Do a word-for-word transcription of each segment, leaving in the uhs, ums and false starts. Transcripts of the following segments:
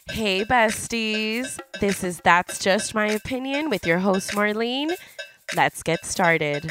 Hey, besties. This is That's Just My Opinion with your host, Marlene. Let's get started.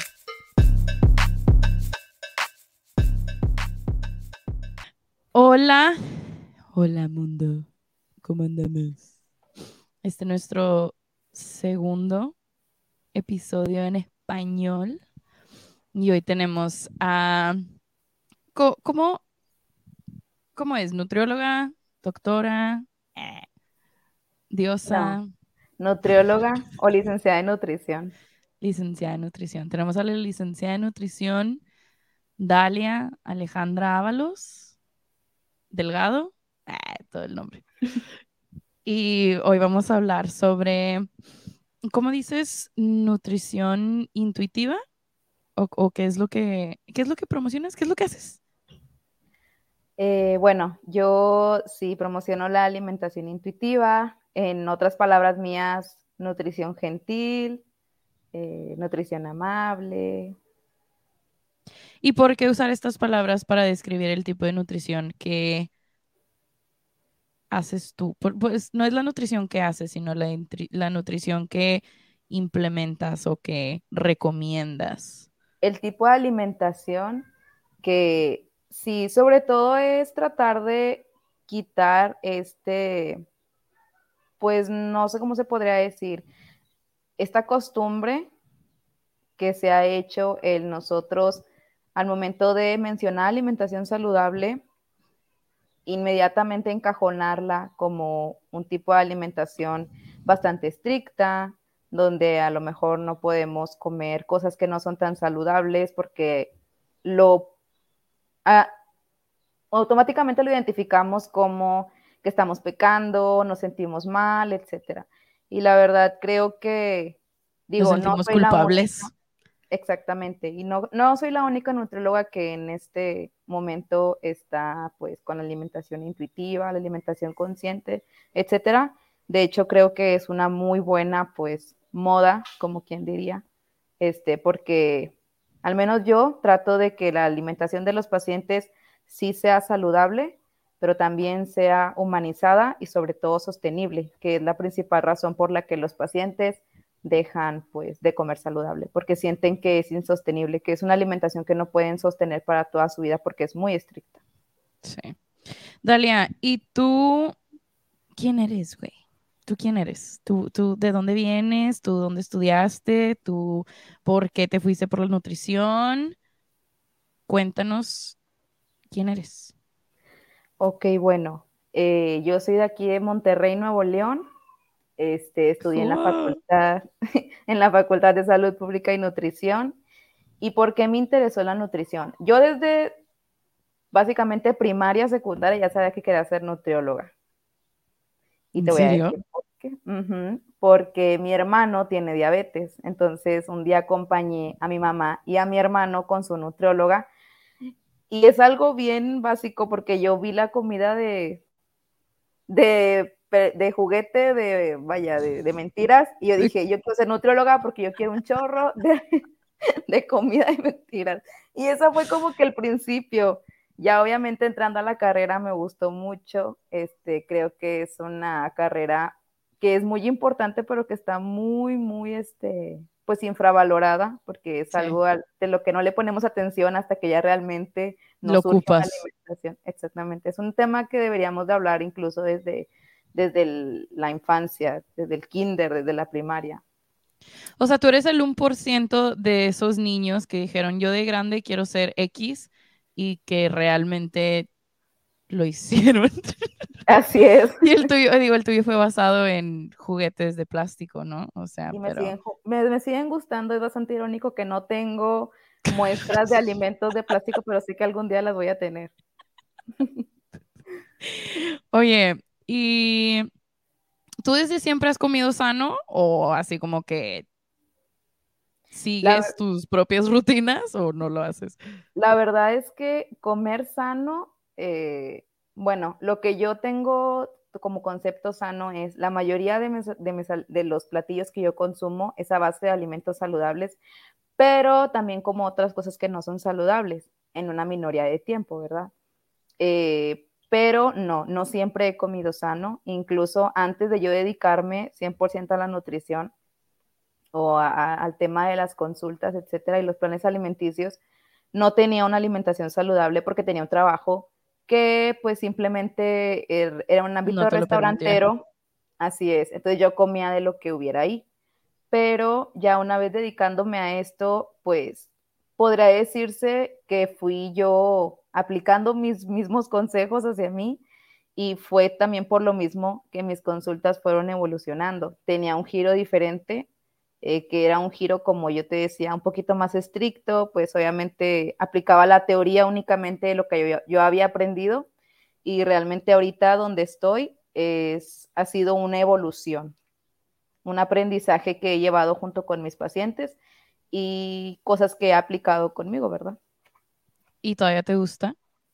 Hola, hola mundo, ¿cómo andamos? Este es nuestro segundo episodio en español y hoy tenemos a, co- ¿cómo, cómo es? ¿Nutrióloga? ¿Doctora? Eh, No, ¿Diosa? nutrióloga o licenciada en nutrición. Licenciada en nutrición. Tenemos a la licenciada en nutrición Dalia Alejandra Ábalos Delgado, eh, todo el nombre. Y hoy vamos a hablar sobre, ¿cómo dices? Nutrición intuitiva o, o qué es lo que qué es lo que promocionas, qué es lo que haces. Eh, bueno, yo sí promociono la alimentación intuitiva, en otras palabras mías, nutrición gentil, eh, nutrición amable. ¿Y por qué usar estas palabras para describir el tipo de nutrición que haces tú? Por- pues no es la nutrición que haces, sino la, intri- la nutrición que implementas o que recomiendas. El tipo de alimentación que sí, sobre todo es tratar de quitar este, pues no sé cómo se podría decir, esta costumbre que se ha hecho en nosotros al momento de mencionar alimentación saludable, inmediatamente encajonarla como un tipo de alimentación bastante estricta, donde a lo mejor no podemos comer cosas que no son tan saludables porque lo a, automáticamente lo identificamos como que estamos pecando, nos sentimos mal, etcétera. Y la verdad creo que, Nos digo, no sentimos soy la única. culpables. Exactamente, y no, no soy la única nutrióloga que en este momento está pues con la alimentación intuitiva, la alimentación consciente, etcétera. De hecho, creo que es una muy buena pues moda, como quien diría, este, porque al menos yo trato de que la alimentación de los pacientes sí sea saludable, pero también sea humanizada y sobre todo sostenible, que es la principal razón por la que los pacientes dejan pues de comer saludable, porque sienten que es insostenible, que es una alimentación que no pueden sostener para toda su vida porque es muy estricta. Sí. Dalia, ¿y tú quién eres, güey? ¿Tú quién eres? ¿Tú, tú de dónde vienes? ¿Tú dónde estudiaste? ¿Tú por qué te fuiste por la nutrición? Cuéntanos quién eres. Ok, bueno, eh, yo soy de aquí de Monterrey, Nuevo León. Este, estudié en la Oh, facultad, en la Facultad de Salud Pública y Nutrición. ¿Y por qué me interesó la nutrición? Yo desde básicamente primaria, secundaria, ya sabía que quería ser nutrióloga. Y ¿en te voy a serio? decir por qué. Uh-huh. Porque mi hermano tiene diabetes. Entonces, un día acompañé a mi mamá y a mi hermano con su nutrióloga. Y es algo bien básico porque yo vi la comida de, de, de juguete, de, vaya, de, de mentiras. Y yo dije, yo quiero ser nutrióloga porque yo quiero un chorro de, de comida y mentiras. Y eso fue como que el principio. Ya obviamente entrando a la carrera me gustó mucho. Este, creo que es una carrera que es muy importante, pero que está muy, muy, este, pues infravalorada, porque es Sí, algo de lo que no le ponemos atención hasta que ya realmente lo nos surge una ocupas. alimentación. Exactamente. Es un tema que deberíamos de hablar incluso desde, desde el, la infancia, desde el kinder, desde la primaria. O sea, tú eres el uno por ciento de esos niños que dijeron, yo de grande quiero ser X y que realmente lo hicieron. Así es. Y el tuyo, digo, el tuyo fue basado en juguetes de plástico, ¿no? O sea, Y me pero siguen, me, me siguen gustando, es bastante irónico que no tengo muestras de alimentos de plástico, pero sí que algún día las voy a tener. oye, ¿y tú desde siempre has comido sano o así como que La, sigues tus propias rutinas o no lo haces? la verdad es que comer sano, eh, bueno, lo que yo tengo como concepto sano es la mayoría de, mis, de, mis, de los platillos que yo consumo es a base de alimentos saludables, pero también como otras cosas que no son saludables en una minoría de tiempo, ¿verdad? Eh, pero no, no siempre he comido sano. Incluso antes de yo dedicarme cien por ciento a la nutrición o a, a, al tema de las consultas, etcétera, y los planes alimenticios, no tenía una alimentación saludable porque tenía un trabajo que pues simplemente era un ámbito No te lo permitía. restaurantero, así es, entonces yo comía de lo que hubiera ahí, pero ya una vez dedicándome a esto, pues podría decirse que fui yo aplicando mis mismos consejos hacia mí y fue también por lo mismo que mis consultas fueron evolucionando. Tenía un giro diferente, eh, que era un giro, como yo te decía, un poquito más estricto, pues obviamente aplicaba la teoría únicamente de lo que yo, yo había aprendido y realmente ahorita donde estoy es, ha sido una evolución, un aprendizaje que he llevado junto con mis pacientes y cosas que he aplicado conmigo, ¿verdad? ¿Y todavía te gusta?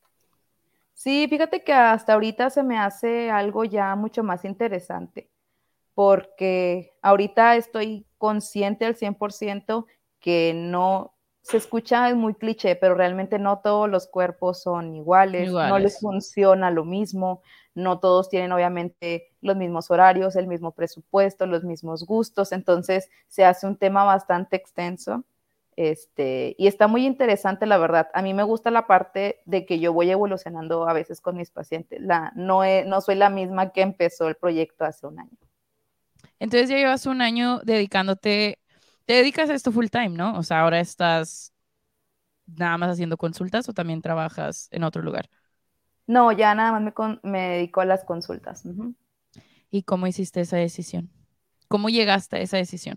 Sí, fíjate que hasta ahorita se me hace algo ya mucho más interesante, porque ahorita estoy consciente al cien por ciento que no, se escucha es muy cliché, pero realmente no todos los cuerpos son iguales, Iguales. no les funciona lo mismo, no todos tienen obviamente los mismos horarios, el mismo presupuesto, los mismos gustos, entonces se hace un tema bastante extenso. Este, y está muy interesante, la verdad. A mí me gusta la parte de que yo voy evolucionando a veces con mis pacientes. La, no, he, no soy la misma que empezó el proyecto hace un año. Entonces ya llevas un año dedicándote, te dedicas a esto full time, ¿no? O sea, ahora estás nada más haciendo consultas o también trabajas en otro lugar. No, ya nada más me, con, me dedico a las consultas. Uh-huh. ¿Y cómo hiciste esa decisión? ¿Cómo llegaste a esa decisión?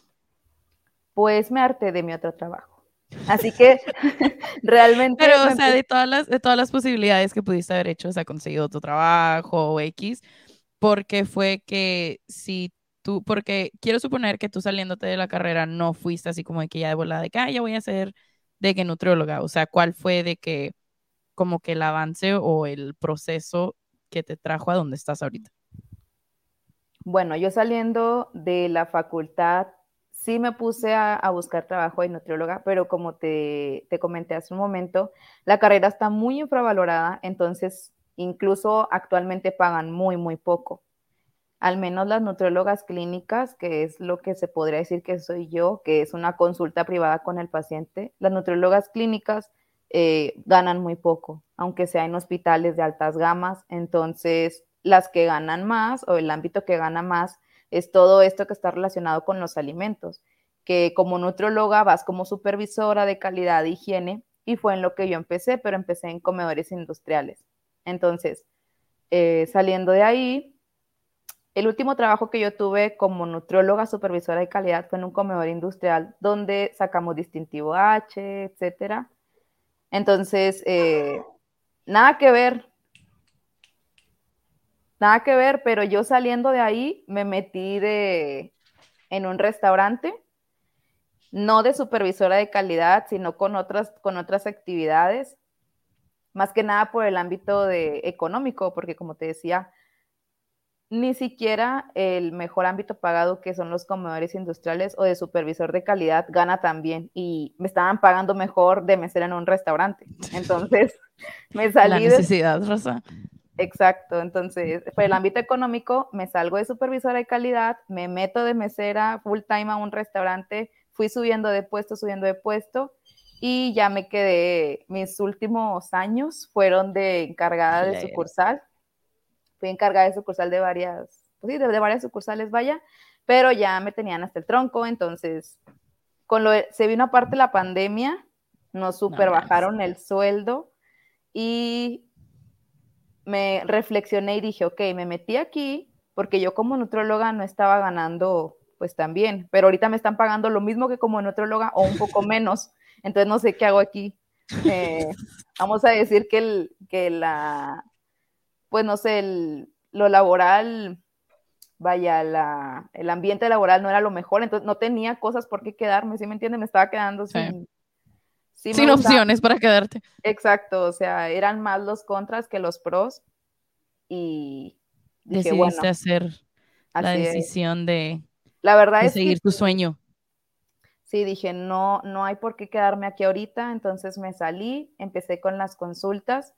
Pues me harté de mi otro trabajo. Así que realmente... Pero, o sea, de todas, las, de todas las posibilidades que pudiste haber hecho, o sea, conseguido otro trabajo o X, porque fue que si tú, porque quiero suponer que tú saliéndote de la carrera no fuiste así como de que ya de volada, de que, ah, ya voy a ser de que nutrióloga, o sea, ¿cuál fue de que como que el avance o el proceso que te trajo a donde estás ahorita? Bueno, yo saliendo de la facultad, sí me puse a, a buscar trabajo de nutrióloga, pero como te, te comenté hace un momento, la carrera está muy infravalorada, entonces incluso actualmente pagan muy, muy poco. Al menos las nutriólogas clínicas, que es lo que se podría decir que soy yo, que es una consulta privada con el paciente, las nutriólogas clínicas eh, ganan muy poco, aunque sea en hospitales de altas gamas. Entonces, las que ganan más o el ámbito que gana más es todo esto que está relacionado con los alimentos, que como nutrióloga vas como supervisora de calidad e higiene y fue en lo que yo empecé, pero empecé en comedores industriales. Entonces, eh, saliendo de ahí, el último trabajo que yo tuve como nutrióloga supervisora de calidad fue en un comedor industrial donde sacamos distintivo H, etcétera. Entonces, eh, nada que ver, nada que ver, pero yo saliendo de ahí me metí de, en un restaurante, no de supervisora de calidad, sino con otras, con otras actividades, más que nada por el ámbito de, económico, porque como te decía, ni siquiera el mejor ámbito pagado, que son los comedores industriales o de supervisor de calidad, gana tan bien. Y me estaban pagando mejor de mesera en un restaurante. Entonces, me salí. La necesidad, de... Rosa. Exacto. Entonces, por el ámbito económico, me salgo de supervisora de calidad, me meto de mesera full time a un restaurante, fui subiendo de puesto, subiendo de puesto. Y ya me quedé, mis últimos años fueron de encargada de sucursal. Fui encargada de sucursal de varias, pues sí, de, de varias sucursales, vaya, pero ya me tenían hasta el tronco, entonces, con lo, se vino aparte la pandemia, nos super no, bajaron el sueldo y me reflexioné y dije, ok, me metí aquí porque yo como nutrióloga no estaba ganando pues tan bien, pero ahorita me están pagando lo mismo que como nutrióloga o un poco menos, entonces no sé qué hago aquí. Eh, vamos a decir que, el, que la, pues no sé, el, lo laboral, vaya, la, el ambiente laboral no era lo mejor, entonces no tenía cosas por qué quedarme, ¿sí me entiendes? Me estaba quedando sí. sin... Sí sin opciones para quedarte. Exacto, o sea, eran más los contras que los pros y dije, decidiste bueno, hacer la decisión es. de, la verdad de es seguir que, tu sueño. Sí, dije, no, no hay por qué quedarme aquí ahorita, entonces me salí, empecé con las consultas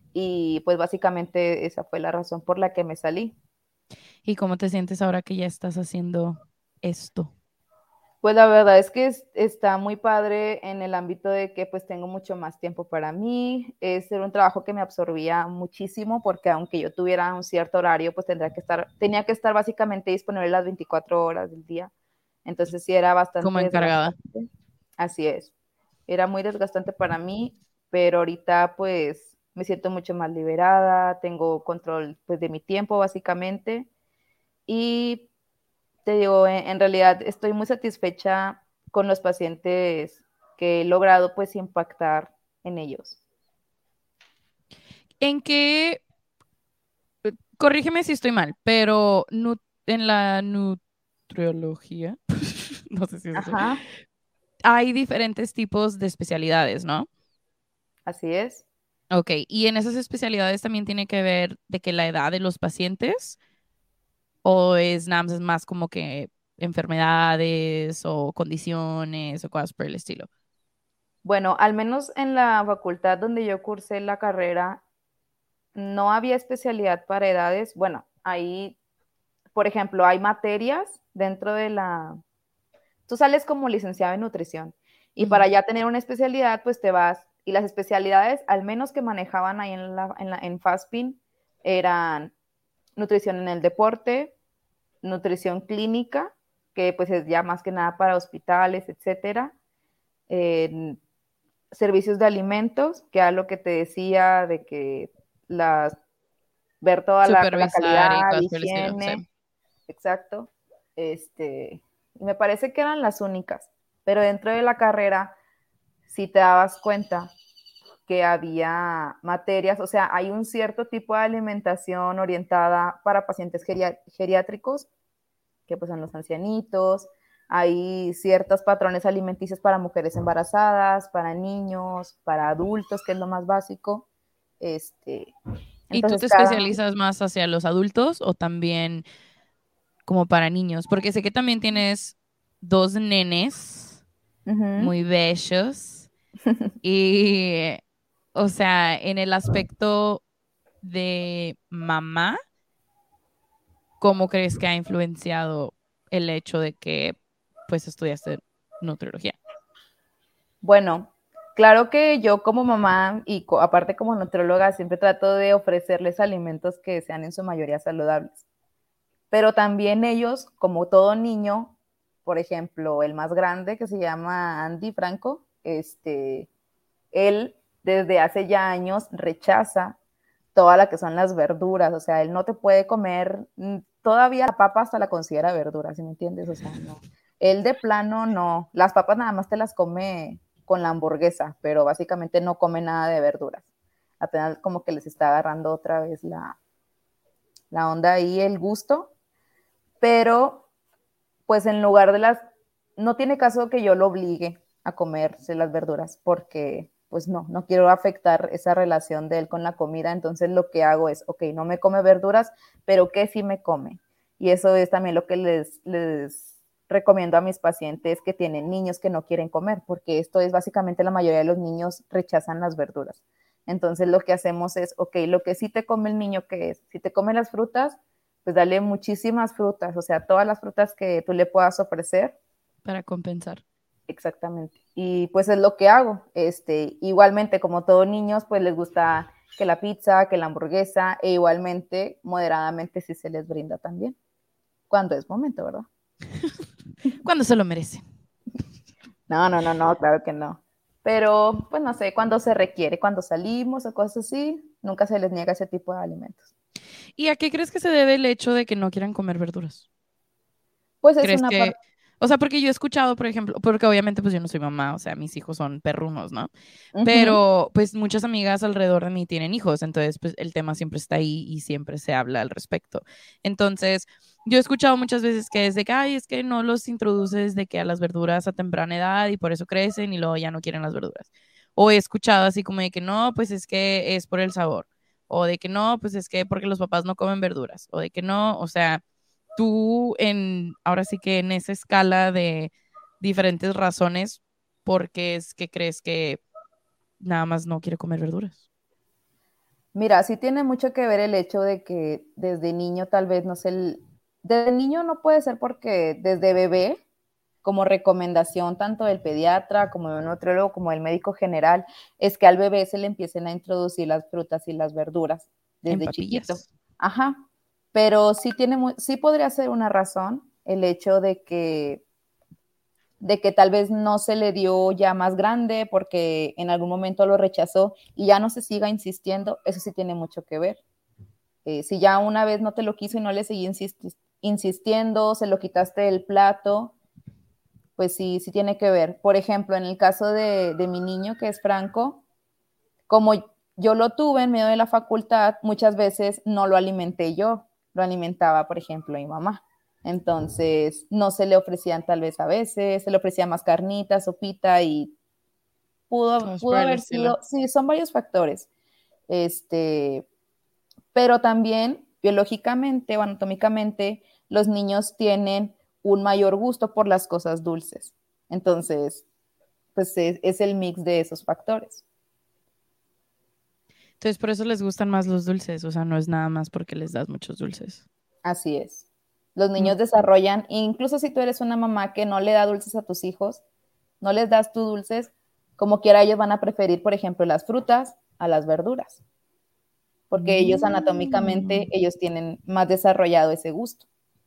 y pues básicamente esa fue la razón por la que me salí. ¿Y cómo te sientes ahora que ya estás haciendo esto? Pues la verdad es que es, está muy padre en el ámbito de que pues tengo mucho más tiempo para mí. Es era un trabajo que me absorbía muchísimo porque aunque yo tuviera un cierto horario, pues tendría que estar, tenía que estar básicamente disponible las veinticuatro horas del día. Entonces sí era Como bastante encargada. desgastante. Así es. Era muy desgastante para mí, pero ahorita pues me siento mucho más liberada, tengo control pues de mi tiempo básicamente y te digo, en, en realidad estoy muy satisfecha con los pacientes que he logrado pues impactar en ellos. ¿En qué? Corrígeme si estoy mal, pero nu- en la nutriología, no sé si es así, Ajá, hay diferentes tipos de especialidades, ¿no? así es. Ok, y en esas especialidades también tiene que ver de que la edad de los pacientes o es nada más, es más como que enfermedades o condiciones o cosas por el estilo. Bueno, al menos en la facultad donde yo cursé la carrera, no había especialidad para edades. Bueno, ahí, por ejemplo, hay materias dentro de la... Tú sales como licenciado en nutrición y Ujú. para ya tener una especialidad, pues te vas. Y las especialidades, al menos que manejaban ahí en, la, en, la, en FASPIN, eran nutrición en el deporte, nutrición clínica, que pues es ya más que nada para hospitales, etcétera. Eh, servicios de alimentos, que era lo que te decía de que las, ver toda la, la Supervisar y calidad, cosas por el estilo, sí. higiene, exacto. Este, me parece que eran las únicas, pero dentro de la carrera, si te dabas cuenta que había materias, o sea, hay un cierto tipo de alimentación orientada para pacientes geriátricos, que pues son los ancianitos, hay ciertos patrones alimenticios para mujeres embarazadas, para niños, para adultos, que es lo más básico. Este, ¿Y tú entonces, te cada... especializas más hacia los adultos o también como para niños? Porque sé que también tienes dos nenes Uh -huh. muy bellos y, o sea, en el aspecto de mamá, ¿cómo crees que ha influenciado el hecho de que pues estudiaste nutriología? Bueno, claro que yo como mamá y co aparte como nutrióloga siempre trato de ofrecerles alimentos que sean en su mayoría saludables. Pero también ellos, como todo niño, por ejemplo, el más grande que se llama Andy Franco, este, él desde hace ya años rechaza toda la que son las verduras, o sea, él no te puede comer, todavía la papa hasta la considera verdura, ¿sí me entiendes? O sea, no. Él de plano no, las papas nada más te las come con la hamburguesa, pero básicamente no come nada de verduras. Apenas como que les está agarrando otra vez la, la onda ahí, el gusto, pero pues en lugar de las, no tiene caso que yo lo obligue a comerse las verduras, porque pues no, no quiero afectar esa relación de él con la comida, entonces lo que hago es, ok, no me come verduras, pero ¿qué sí me come? Y eso es también lo que les, les recomiendo a mis pacientes que tienen niños que no quieren comer, porque esto es básicamente la mayoría de los niños rechazan las verduras. Entonces lo que hacemos es, ok, lo que sí te come el niño, ¿qué es? Si te come las frutas, pues dale muchísimas frutas, o sea, todas las frutas que tú le puedas ofrecer. Para compensar. Exactamente. Y pues es lo que hago. Este, igualmente, como todos niños, pues les gusta que la pizza, que la hamburguesa, e igualmente, moderadamente, sí se les brinda también. Cuando es momento, ¿verdad? Cuando se lo merece. No, no, no, no, claro que no. Pero, pues no sé, cuando se requiere, cuando salimos o cosas así, nunca se les niega ese tipo de alimentos. ¿Y a qué crees que se debe el hecho de que no quieran comer verduras? Pues es ¿Crees una que, parte. o sea, porque yo he escuchado, por ejemplo, porque obviamente pues yo no soy mamá, o sea, mis hijos son perrunos, ¿no? Uh -huh. Pero pues muchas amigas alrededor de mí tienen hijos, entonces pues el tema siempre está ahí y siempre se habla al respecto. Entonces, yo he escuchado muchas veces que es de que, ay, es que no los introduces de que a las verduras a temprana edad y por eso crecen y luego ya no quieren las verduras. O he escuchado así como de que no, pues es que es por el sabor. O de que no, pues es que porque los papás no comen verduras. O de que no, o sea, tú en, ahora sí que en esa escala de diferentes razones, ¿por qué es que crees que nada más no quiere comer verduras? Mira, sí tiene mucho que ver el hecho de que desde niño tal vez no sé, el- desde niño no puede ser porque desde bebé, como recomendación tanto del pediatra como del nutriólogo como del médico general, es que al bebé se le empiecen a introducir las frutas y las verduras En desde chiquito. papillas. Ajá, pero sí tiene mu- sí podría ser una razón el hecho de que de que tal vez no se le dio ya más grande porque en algún momento lo rechazó y ya no se siga insistiendo, eso sí tiene mucho que ver. Eh, si ya una vez no te lo quiso y no le seguí insist insistiendo, se lo quitaste del plato, pues sí, sí tiene que ver. Por ejemplo, en el caso de, de mi niño, que es Franco, como yo lo tuve en medio de la facultad, muchas veces no lo alimenté yo, lo alimentaba, por ejemplo, mi mamá. Entonces, no se le ofrecían tal vez a veces, se le ofrecía más carnita, sopita y pudo, Cosas pudo por el haber estilo. sido, sí, son varios factores. Este, pero también biológicamente o anatómicamente los niños tienen un mayor gusto por las cosas dulces. Entonces, pues es, es el mix de esos factores. Entonces, por eso les gustan más los dulces, o sea, no es nada más porque les das muchos dulces. Así es. Los Mm. niños desarrollan, incluso si tú eres una mamá que no le da dulces a tus hijos, no les das tus dulces, como quiera ellos van a preferir, por ejemplo, las frutas a las verduras, porque ellos anatómicamente, Mm. ellos tienen más desarrollado ese gusto.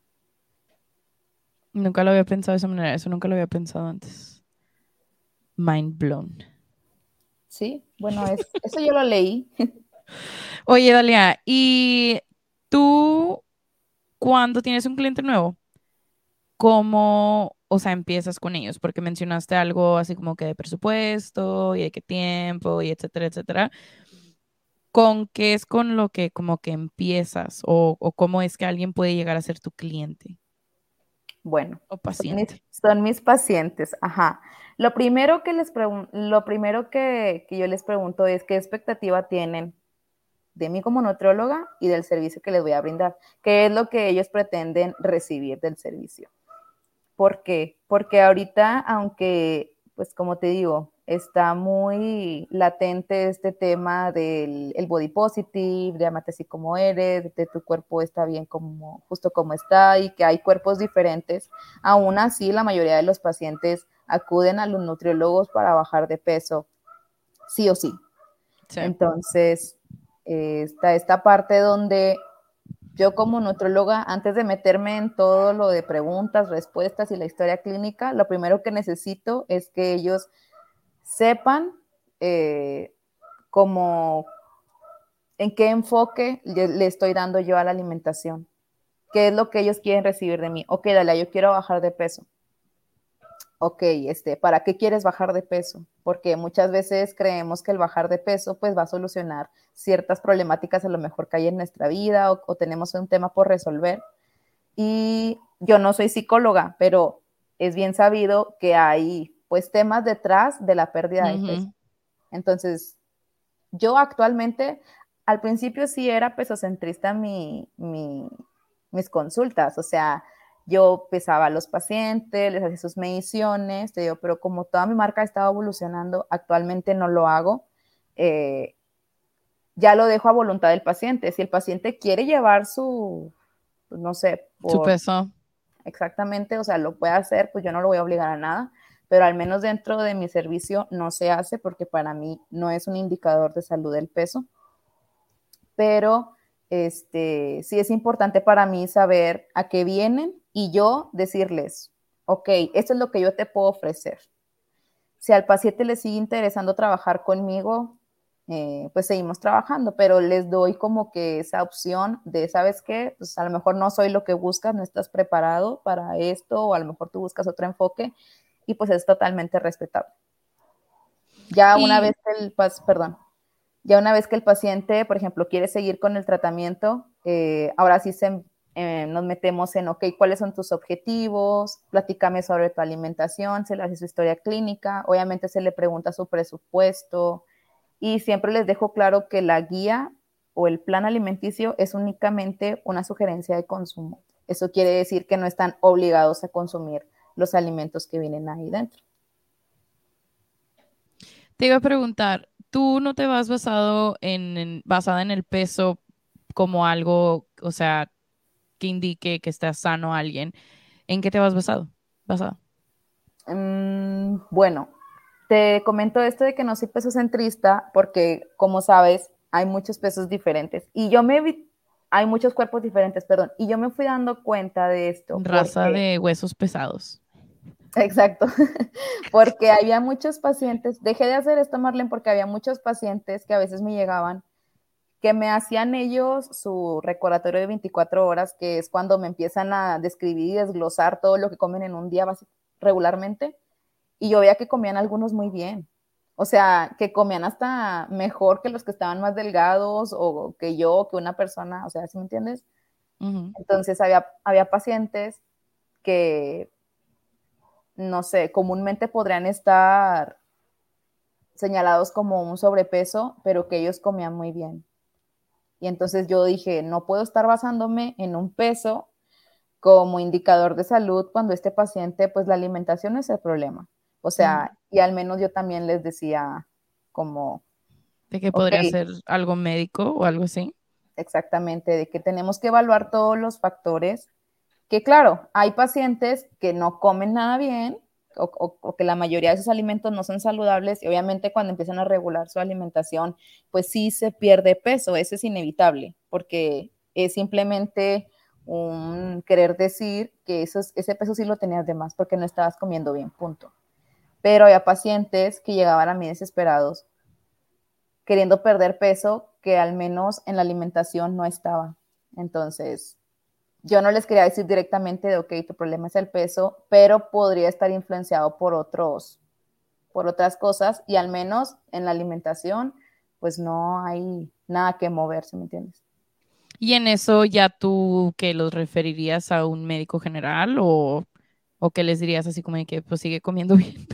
Nunca lo había pensado de esa manera, eso nunca lo había pensado antes. Mind blown. Sí, bueno, es, eso yo lo leí. Oye, Dalia, ¿y tú cuando tienes un cliente nuevo, cómo, o sea, empiezas con ellos? Porque mencionaste algo así como que de presupuesto y de qué tiempo y etcétera, etcétera. ¿Con qué es con lo que como que empiezas o, o cómo es que alguien puede llegar a ser tu cliente Bueno, o son mis, paciente? son mis pacientes, ajá. Lo primero que les pregun- lo primero que, que yo les pregunto es qué expectativa tienen de mí como nutrióloga y del servicio que les voy a brindar, qué es lo que ellos pretenden recibir del servicio. ¿Por qué? Porque ahorita, aunque, pues como te digo, está muy latente este tema del el body positive, de amate así como eres, de tu cuerpo está bien como, justo como está y que hay cuerpos diferentes, aún así la mayoría de los pacientes acuden a los nutriólogos para bajar de peso, sí o sí. Sí. Entonces, eh, está esta parte donde yo como nutróloga, antes de meterme en todo lo de preguntas, respuestas y la historia clínica, lo primero que necesito es que ellos sepan eh, como en qué enfoque le, le, estoy dando yo a la alimentación, qué es lo que ellos quieren recibir de mí. Ok, Dalia, yo quiero bajar de peso. Ok, este, ¿para qué quieres bajar de peso? Porque muchas veces creemos que el bajar de peso pues va a solucionar ciertas problemáticas a lo mejor que hay en nuestra vida o, o tenemos un tema por resolver. Y yo no soy psicóloga, pero es bien sabido que hay pues temas detrás de la pérdida de peso. Uh-huh. Entonces, yo actualmente, al principio sí era pesocentrista mi, mi, mis consultas, o sea, yo pesaba a los pacientes, les hacía sus mediciones, te digo, pero como toda mi marca estaba evolucionando, actualmente no lo hago. Eh, ya lo dejo a voluntad del paciente. Si el paciente quiere llevar su, pues no sé, Su por peso. exactamente, o sea, lo puede hacer, pues yo no lo voy a obligar a nada, pero al menos dentro de mi servicio no se hace porque para mí no es un indicador de salud el peso, pero este, sí es importante para mí saber a qué vienen y yo decirles, ok, esto es lo que yo te puedo ofrecer. Si al paciente le sigue interesando trabajar conmigo, eh, pues seguimos trabajando, pero les doy como que esa opción de, ¿sabes qué? Pues a lo mejor no soy lo que buscas, no estás preparado para esto, o a lo mejor tú buscas otro enfoque, y pues es totalmente respetable. Ya una Y vez que el, perdón, ya una vez que el paciente, por ejemplo, quiere seguir con el tratamiento, eh, ahora sí se, eh, nos metemos en, ok, ¿cuáles son tus objetivos? Platícame sobre tu alimentación, se le hace su historia clínica, obviamente se le pregunta su presupuesto y siempre les dejo claro que la guía o el plan alimenticio es únicamente una sugerencia de consumo. Eso quiere decir que no están obligados a consumir los alimentos que vienen ahí dentro. te iba a preguntar, tú no te vas basado en, en- basada en el peso como algo, o sea, que indique que está sano alguien. ¿En qué te vas basado? Basado. Mm, bueno, te comento esto de que no soy peso centrista porque, como sabes, hay muchos pesos diferentes y yo me vi, hay muchos cuerpos diferentes, perdón, y yo me fui dando cuenta de esto Raza porque, de huesos pesados. exacto, porque había muchos pacientes, dejé de hacer esto, Marlene, porque había muchos pacientes que a veces me llegaban que me hacían ellos su recordatorio de veinticuatro horas, que es cuando me empiezan a describir y desglosar todo lo que comen en un día regularmente. Y yo veía que comían algunos muy bien. O sea, que comían hasta mejor que los que estaban más delgados o que yo, que una persona, o sea, ¿sí me entiendes? Ujú. Entonces había, había pacientes que, no sé, comúnmente podrían estar señalados como un sobrepeso, pero que ellos comían muy bien. Y entonces yo dije, no puedo estar basándome en un peso como indicador de salud cuando este paciente, pues la alimentación es el problema. O sea, Ujú. y al menos yo también les decía como, De que ok, podría ser algo médico o algo así. exactamente, de que tenemos que evaluar todos los factores, que claro, hay pacientes que no comen nada bien o, o, o que la mayoría de sus alimentos no son saludables y obviamente cuando empiezan a regular su alimentación, pues sí se pierde peso, eso es inevitable, porque es simplemente un querer decir que eso es, ese peso sí lo tenías de más porque no estabas comiendo bien, punto. Pero había pacientes que llegaban a mí desesperados queriendo perder peso que al menos en la alimentación no estaba. Entonces, yo no les quería decir directamente de, ok, tu problema es el peso, pero podría estar influenciado por otros, por otras cosas y al menos en la alimentación, pues no hay nada que moverse, ¿me entiendes? Y en eso ya tú que los referirías a un médico general o, o que les dirías así como de que pues sigue comiendo bien.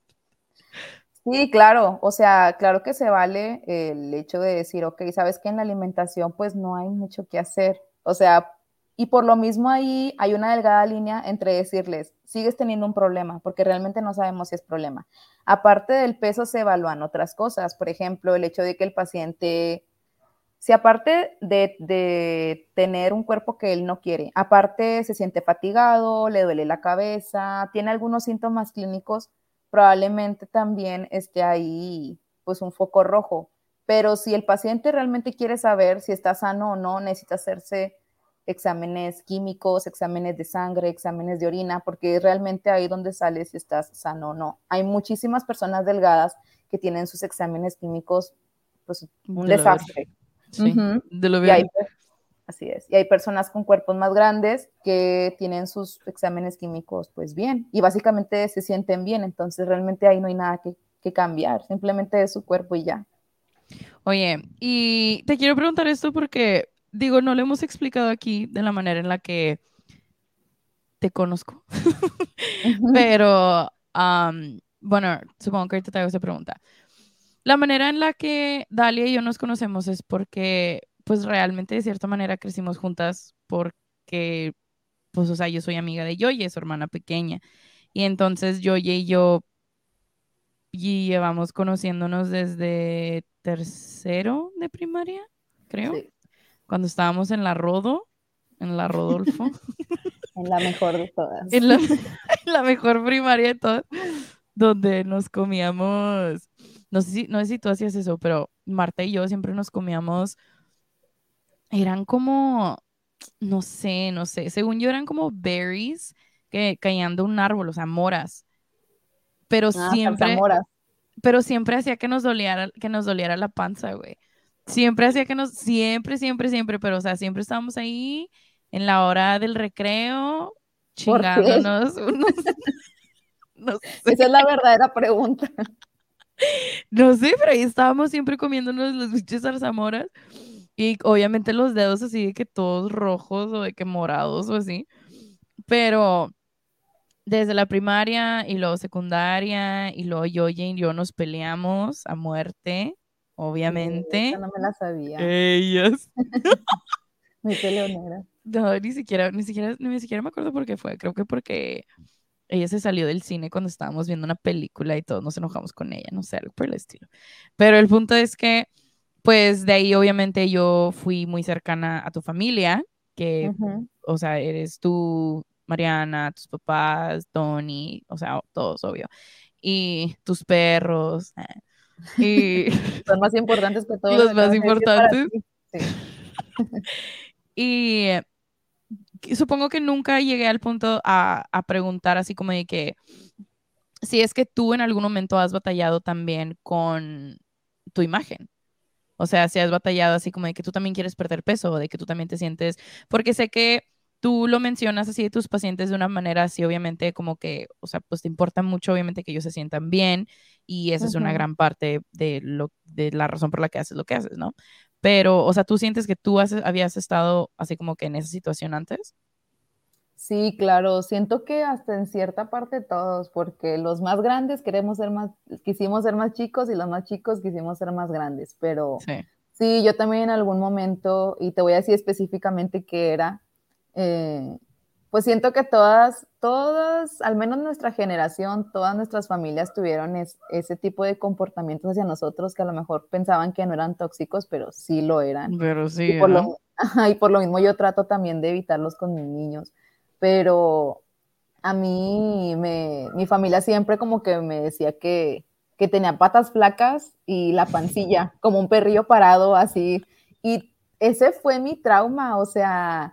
Sí, claro, o sea, claro que se vale el hecho de decir, ok, sabes que en la alimentación pues no hay mucho que hacer, o sea, y por lo mismo ahí hay una delgada línea entre decirles, sigues teniendo un problema, porque realmente no sabemos si es problema. Aparte del peso se evalúan otras cosas, por ejemplo, el hecho de que el paciente, si aparte de, de tener un cuerpo que él no quiere, aparte se siente fatigado, le duele la cabeza, tiene algunos síntomas clínicos, probablemente también esté ahí pues un foco rojo. Pero si el paciente realmente quiere saber si está sano o no, necesita hacerse exámenes químicos, exámenes de sangre, exámenes de orina, porque es realmente ahí donde sale si estás sano o no. Hay muchísimas personas delgadas que tienen sus exámenes químicos, pues un De lo ver. desastre. Sí, Uh-huh. de lo Y hay, ver. así es. Y hay personas con cuerpos más grandes que tienen sus exámenes químicos pues bien y básicamente se sienten bien. Entonces realmente ahí no hay nada que, que cambiar. Simplemente es su cuerpo y ya. Oye, y te quiero preguntar esto porque, digo, no lo hemos explicado aquí de la manera en la que te conozco, Uh-huh. pero, am, bueno, supongo que ahorita te hago esa pregunta. La manera en la que Dalia y yo nos conocemos es porque, pues realmente de cierta manera crecimos juntas porque, pues, o sea, yo soy amiga de Yoye, su hermana pequeña. Y entonces Yoye y yo y llevamos conociéndonos desde tercero de primaria, creo, Sí, cuando estábamos en la Rodo, en la Rodolfo, en la mejor de todas. en la, en la mejor primaria de todas, donde nos comíamos, no sé si, no sé si tú hacías eso, pero Marta y yo siempre nos comíamos, eran como, no sé, no sé, según yo eran como berries que caían de un árbol, o sea, moras, pero Ah, siempre, zarzamoras. pero siempre hacía que nos doliera, que nos doliera la panza, güey. Siempre hacía que nos, siempre, siempre, siempre, pero o sea, siempre estábamos ahí en la hora del recreo, ¿Por qué? chingándonos unos, no sé, Esa es la verdadera pregunta. no sé, pero ahí estábamos siempre comiéndonos los bichos zarzamoras y obviamente los dedos así de que todos rojos o de que morados o así, pero desde la primaria y luego secundaria y luego yo y yo nos peleamos a muerte, Eh, esa obviamente. no me la sabía. Ellas. Muy peleonera. No, ni siquiera, ni siquiera, ni siquiera me acuerdo por qué fue. Creo que porque ella se salió del cine cuando estábamos viendo una película y todos nos enojamos con ella, no sé, algo por el estilo. Pero el punto es que, pues de ahí obviamente yo fui muy cercana a tu familia, que, Ujú. o sea, eres tú, Mariana, tus papás, Tony, o sea, todos, obvio. Y tus perros, eh, y Son más importantes que todo lo que los más acabas de decir para importantes. ti. Sí. Y eh, que- supongo que nunca llegué al punto a, a preguntar así como de que si es que tú en algún momento has batallado también con tu imagen. O sea, si has batallado así como de que tú también quieres perder peso o de que tú también te sientes, porque sé que tú lo mencionas así de tus pacientes de una manera así, obviamente como que, o sea, pues te importa mucho obviamente que ellos se sientan bien y esa es una Ujú. gran parte de lo de la razón por la que haces lo que haces, ¿no? Pero, o sea, ¿tú sientes que tú has, habías estado así como que en esa situación antes? Sí, claro, siento que hasta en cierta parte todos, porque los más grandes queremos ser más, quisimos ser más chicos y los más chicos quisimos ser más grandes, pero Sí. sí, yo también en algún momento, y te voy a decir específicamente qué era, eh, pues siento que todas, todas, al menos nuestra generación, todas nuestras familias tuvieron es- ese tipo de comportamientos hacia nosotros que a lo mejor pensaban que no eran tóxicos, pero sí lo eran. Pero Y sí, por ¿no? lo, ajá, y por lo mismo yo trato también de evitarlos con mis niños. Pero a mí, me, mi familia siempre como que me decía que, que tenía patas flacas y la pancilla, como un perrillo parado así. Y ese fue mi trauma, o sea,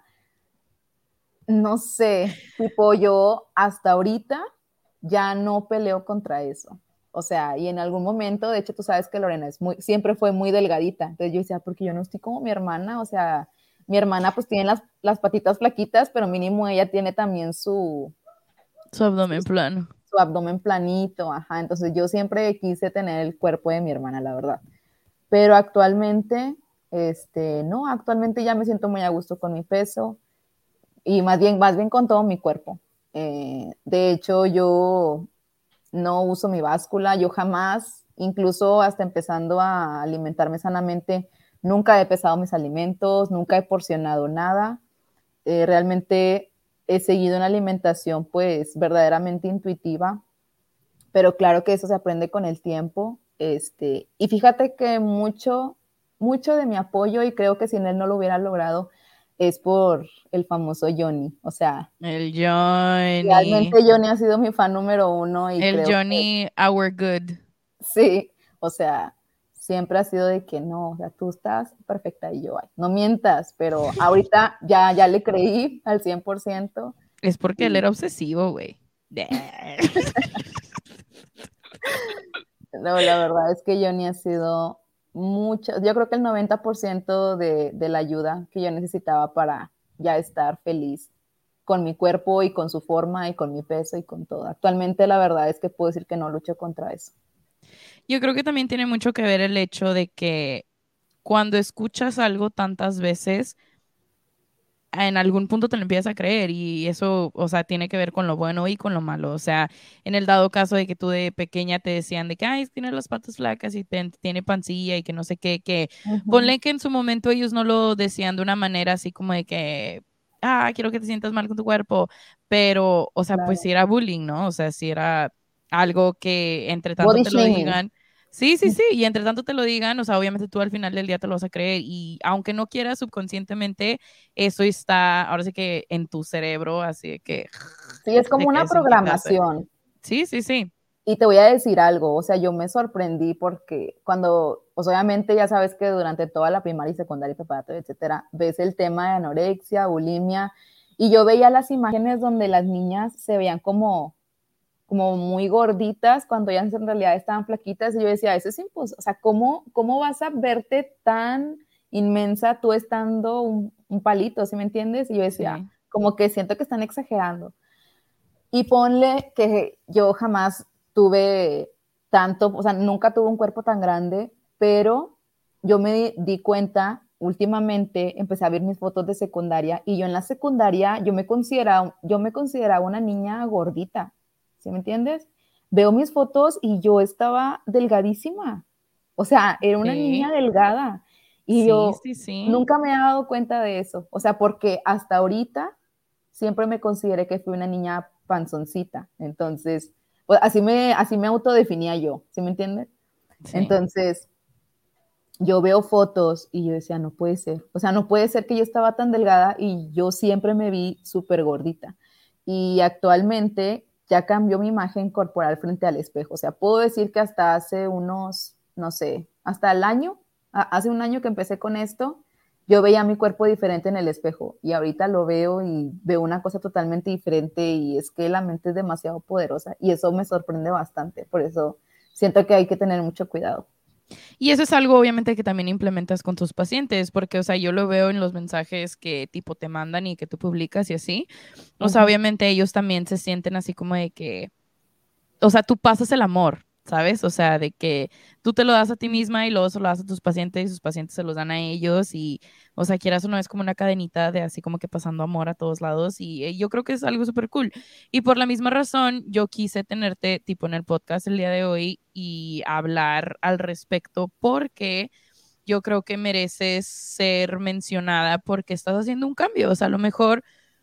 no sé, tipo yo hasta ahorita ya no peleo contra eso. O sea, y en algún momento, de hecho, tú sabes que Lorena es muy, siempre fue muy delgadita. Entonces yo decía, porque yo no estoy como mi hermana, o sea, mi hermana pues tiene las, las patitas flaquitas, pero mínimo ella tiene también su, Su abdomen plano. su abdomen planito, ajá. Entonces yo siempre quise tener el cuerpo de mi hermana, la verdad. Pero actualmente, este, no, actualmente ya me siento muy a gusto con mi peso y más bien, más bien con todo mi cuerpo. Eh, de hecho, yo no uso mi báscula, yo jamás, incluso hasta empezando a alimentarme sanamente, nunca he pesado mis alimentos, nunca he porcionado nada. Eh, realmente he seguido una alimentación pues verdaderamente intuitiva, pero claro que eso se aprende con el tiempo. Este, y fíjate que mucho, mucho de mi apoyo, y creo que sin él no lo hubiera logrado, es por el famoso Johnny. O sea, El Johnny. realmente Johnny ha sido mi fan número uno y El creo que Johnny, our good. sí, o sea, siempre ha sido de que no, o sea, tú estás perfecta y yo, ay, no mientas, pero ahorita ya, ya le creí al cien por ciento. Es porque él Y era obsesivo, güey. no, la verdad es que Johnny ha sido mucho, yo creo que el noventa por ciento de, de la ayuda que yo necesitaba para ya estar feliz con mi cuerpo y con su forma y con mi peso y con todo. Actualmente la verdad es que puedo decir que no lucho contra eso. Yo creo que también tiene mucho que ver el hecho de que cuando escuchas algo tantas veces, en algún punto te lo empiezas a creer y eso, o sea, tiene que ver con lo bueno y con lo malo. O sea, en el dado caso de que tú de pequeña te decían de que, ay, tiene las patas flacas y te- tiene pancilla y que no sé qué, que Ujú, ponle que en su momento ellos no lo decían de una manera así como de que, ah, quiero que te sientas mal con tu cuerpo, pero, o sea, pues claro. sí era bullying, ¿no? O sea, sí era algo que entre tanto Body te lo shaming. digan. Sí, sí, sí, y entre tanto te lo digan, o sea, obviamente tú al final del día te lo vas a creer y aunque no quieras subconscientemente, eso está, ahora sí que en tu cerebro, así de que Sí, es como de que una eso empieza a hacer. programación. Sí, sí, sí. Y te voy a decir algo, o sea, yo me sorprendí porque cuando, pues obviamente ya sabes que durante toda la primaria y secundaria y preparatoria, etcétera, ves el tema de anorexia, bulimia, y yo veía las imágenes donde las niñas se veían como, como muy gorditas cuando ellas en realidad estaban flaquitas, y yo decía, eso es imposible, o sea, ¿cómo, ¿cómo vas a verte tan inmensa tú estando un, un palito, ¿sí me entiendes? Y yo decía, Sí. como que siento que están exagerando. Y ponle que yo jamás tuve tanto, o sea, nunca tuve un cuerpo tan grande, pero yo me di, di cuenta últimamente, empecé a ver mis fotos de secundaria y yo en la secundaria yo me consideraba, yo me consideraba una niña gordita, ¿sí me entiendes? Veo mis fotos y yo estaba delgadísima, o sea, era una niña Sí, delgada y sí, yo sí, sí. nunca me he dado cuenta de eso, o sea, porque hasta ahorita siempre me consideré que fui una niña panzoncita. Entonces, pues así me, así me autodefinía yo, ¿sí me entiendes? Sí. Entonces, yo veo fotos y yo decía, no puede ser. O sea, no puede ser que yo estaba tan delgada y yo siempre me vi súper gordita. Y actualmente ya cambió mi imagen corporal frente al espejo. O sea, puedo decir que hasta hace unos, no sé, hasta el año, hace un año que empecé con esto, yo veía mi cuerpo diferente en el espejo y ahorita lo veo y veo una cosa totalmente diferente y es que la mente es demasiado poderosa y eso me sorprende bastante. Por eso siento que hay que tener mucho cuidado. Y eso es algo obviamente que también implementas con tus pacientes, porque, o sea, yo lo veo en los mensajes que tipo te mandan y que tú publicas y así. O sea, Ujú. obviamente ellos también se sienten así como de que, o sea, tú pasas el amor, ¿sabes? O sea, de que tú te lo das a ti misma y luego se lo das a tus pacientes y sus pacientes se los dan a ellos y, o sea, quieras o no, es como una cadenita de así como que pasando amor a todos lados y eh, yo creo que es algo súper cool. Y por la misma razón, yo quise tenerte tipo en el podcast el día de hoy y hablar al respecto porque yo creo que mereces ser mencionada porque estás haciendo un cambio. O sea, a lo mejor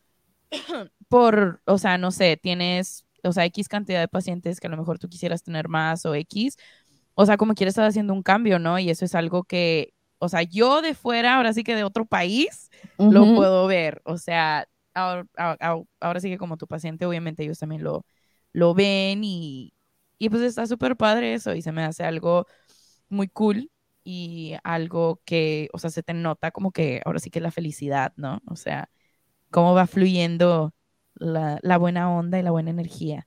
por, o sea, no sé, tienes, o sea, X cantidad de pacientes que a lo mejor tú quisieras tener más o X, o sea, como quieres estar haciendo un cambio, ¿no? Y eso es algo que, o sea, yo de fuera, ahora sí que de otro país, lo Ujú. puedo ver. O sea, ahora, ahora, ahora sí que como tu paciente, obviamente ellos también lo, lo ven y, y pues está súper padre eso y se me hace algo muy cool y algo que, o sea, se te nota como que ahora sí que la felicidad, ¿no? O sea, cómo va fluyendo la, la buena onda y la buena energía.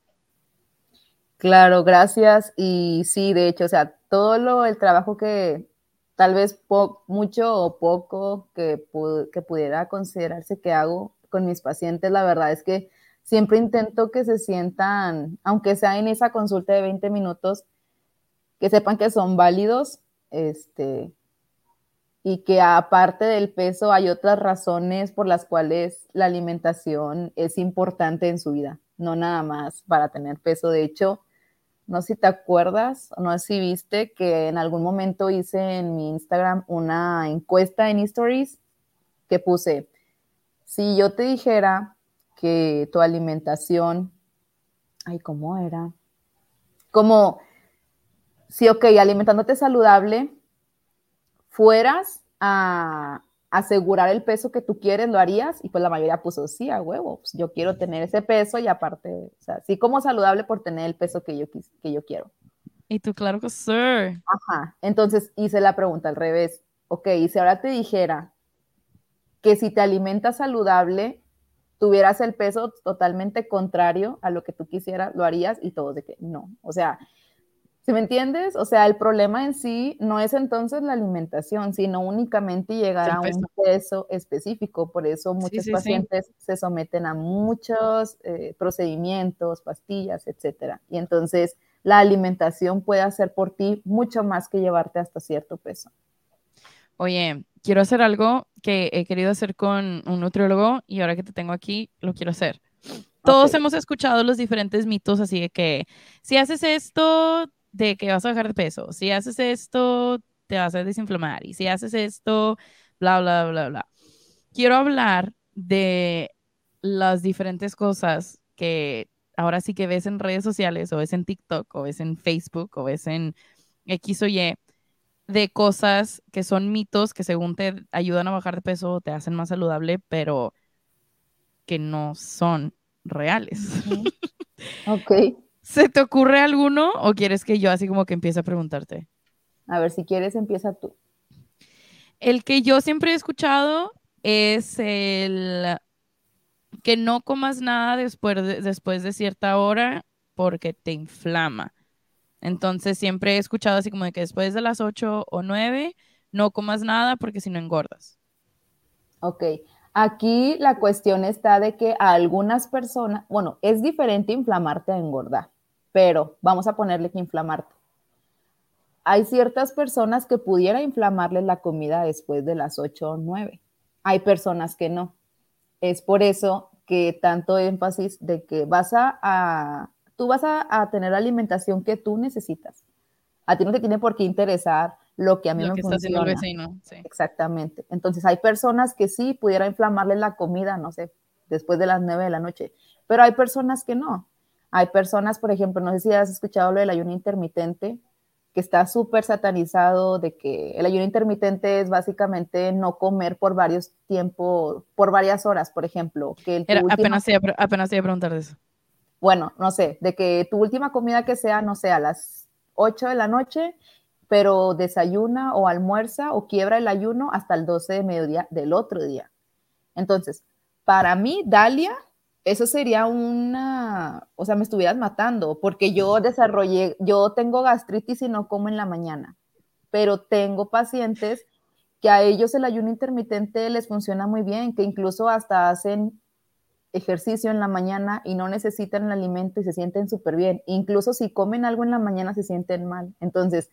Claro, gracias. Y sí, de hecho, o sea, todo lo, el trabajo que tal vez po mucho o poco que, pu que pudiera considerarse que hago con mis pacientes, la verdad es que siempre intento que se sientan, aunque sea en esa consulta de veinte minutos, que sepan que son válidos, este, y que aparte del peso hay otras razones por las cuales la alimentación es importante en su vida, no nada más para tener peso. De hecho, no sé si te acuerdas, o no sé si viste que en algún momento hice en mi Instagram una encuesta en Stories que puse, si yo te dijera que tu alimentación, ay, ¿cómo era? Como, si, ok, alimentándote saludable, fueras a asegurar el peso que tú quieres, ¿lo harías? Y pues la mayoría puso, sí, a huevo, pues yo quiero tener ese peso y aparte, o sea, sí como saludable por tener el peso que yo, que yo quiero. Y tú, claro que sí. Ajá, entonces hice la pregunta al revés. Ok, y si ahora te dijera que si te alimentas saludable, tuvieras el peso totalmente contrario a lo que tú quisieras, ¿lo harías? Y todos de que no. O sea, ¿sí me entiendes? O sea, el problema en sí no es entonces la alimentación, sino únicamente llegar El a peso. un peso específico. Por eso Sí, muchos sí, sí. pacientes se someten a muchos eh, procedimientos, pastillas, etcétera. Y entonces la alimentación puede hacer por ti mucho más que llevarte hasta cierto peso. Oye, quiero hacer algo que he querido hacer con un nutriólogo y ahora que te tengo aquí, lo quiero hacer. Ok. Todos hemos escuchado los diferentes mitos, así de que si haces esto, de que vas a bajar de peso, si haces esto, te vas a desinflamar, y si haces esto, bla, bla, bla, bla. Quiero hablar de las diferentes cosas que ahora sí que ves en redes sociales, o ves en TikTok, o ves en Facebook, o ves en X o Y, de cosas que son mitos que según te ayudan a bajar de peso o te hacen más saludable, pero que no son reales. Ujú. Ok. ¿Se te ocurre alguno o quieres que yo así como que empiece a preguntarte? A ver, si quieres, empieza tú. El que yo siempre he escuchado es el que no comas nada después de, después de cierta hora porque te inflama. Entonces siempre he escuchado así como de que después de las ocho o nueve no comas nada porque si no engordas. Ok. Aquí la cuestión está de que a algunas personas, bueno, es diferente inflamarte a engordar, pero vamos a ponerle que inflamarte. Hay ciertas personas que pudiera inflamarles la comida después de las ocho o nueve. Hay personas que no. Es por eso que tanto énfasis de que vas a, a tú vas a, a tener la alimentación que tú necesitas. A ti no te tiene por qué interesar lo que a mí Lo me que está haciendo el funciona. vecino, sí. Exactamente. Entonces hay personas que sí pudiera inflamarles la comida, no sé, después de las nueve de la noche. Pero hay personas que no. Hay personas, por ejemplo, no sé si has escuchado lo del ayuno intermitente, que está súper satanizado, de que el ayuno intermitente es básicamente no comer por varios tiempos, por varias horas, por ejemplo. Que el, tu Era, última, apenas, iba, apenas iba a preguntar de eso. Bueno, no sé, de que tu última comida que sea, no sé, a las ocho de la noche, pero desayuna o almuerza o quiebra el ayuno hasta el doce de mediodía del otro día. Entonces, para mí, Dalia, eso sería una, o sea, me estuvieras matando, porque yo desarrollé, yo tengo gastritis y no como en la mañana, pero tengo pacientes que a ellos el ayuno intermitente les funciona muy bien, que incluso hasta hacen ejercicio en la mañana y no necesitan el alimento y se sienten súper bien. Incluso si comen algo en la mañana se sienten mal. Entonces,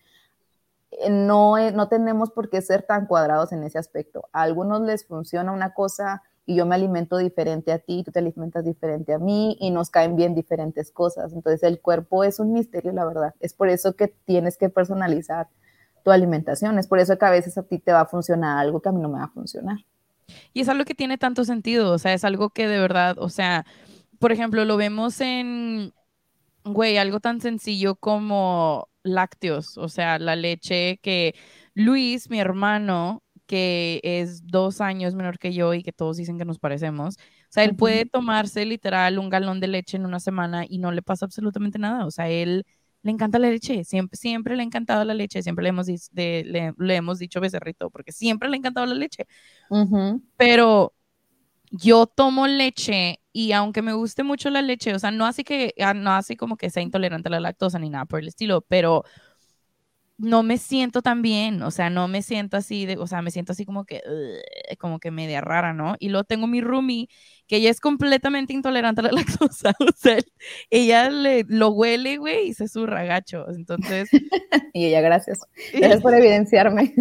no, no tenemos por qué ser tan cuadrados en ese aspecto. A algunos les funciona una cosa y yo me alimento diferente a ti, tú te alimentas diferente a mí y nos caen bien diferentes cosas. Entonces el cuerpo es un misterio, la verdad. Es por eso que tienes que personalizar tu alimentación. Es por eso que a veces a ti te va a funcionar algo que a mí no me va a funcionar. Y es algo que tiene tanto sentido, o sea, es algo que de verdad, o sea, por ejemplo, lo vemos en, güey, algo tan sencillo como lácteos, o sea, la leche que Luis, mi hermano, que es dos años menor que yo y que todos dicen que nos parecemos, o sea, él Uh-huh. puede tomarse literal un galón de leche en una semana y no le pasa absolutamente nada, o sea, él le encanta la leche, siempre, siempre le ha encantado la leche, siempre le hemos, de, le, le hemos dicho becerrito, porque siempre le ha encantado la leche, Uh-huh. pero yo tomo leche y aunque me guste mucho la leche, o sea, no así que, no así como que sea intolerante a la lactosa ni nada por el estilo, pero no me siento tan bien, o sea, no me siento así, de, o sea, me siento así como que, uh, como que media rara, ¿no? Y luego tengo mi roomie, que ella es completamente intolerante a la lactosa, o sea, ella le, lo huele, güey, y se zurra gacho, entonces... Y ella, gracias, gracias por evidenciarme.